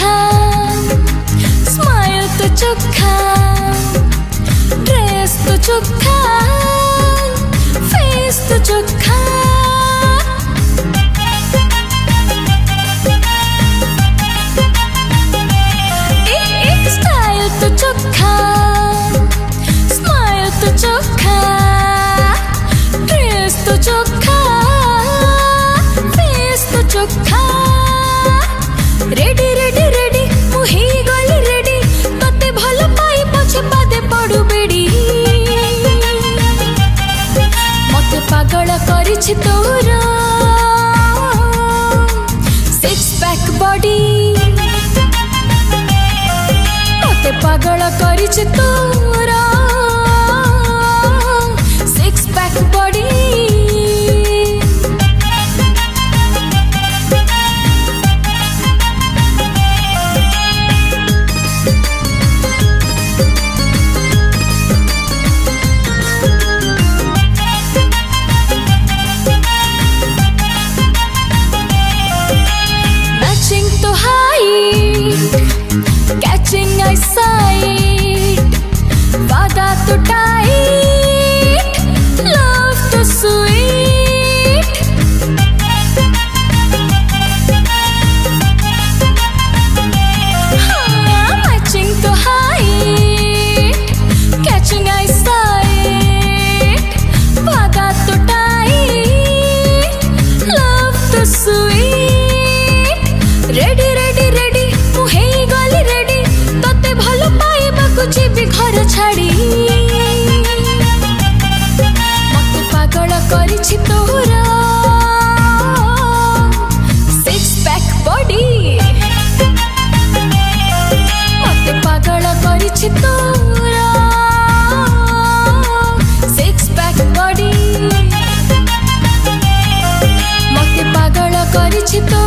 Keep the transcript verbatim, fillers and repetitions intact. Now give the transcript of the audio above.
चोखा, smile तो चोखा, dress तो चोखा, face तो चोखा। स्टाइल तो चोखा, स्माइल तो चोखा, ड्रेस तो चोखा, फेस तो चोखा। रेडी रेडी रेडी मुही गली रेडी, तते भल पाई पछे पादे पड़ू बेड़ी। मते पागल करिछि तोर सिक्स पैक बॉडी, मते पागल करिछि तोर six pack body. Catching eyesight, वादा तो टाइट, love तो sweet। हाँ, matching तो height, catching eyesight, वादा तो टाइट, love तो sweet। Ready ready ready मुहे गली रेडी, तते भल पाइबा कुछ भी घर छाड़ी। मते पागल करिछि तोर सिक्स पैक बॉडी, मते पागल करिछि तोर सिक्स पैक बॉडी, मते पागल करिछि तोर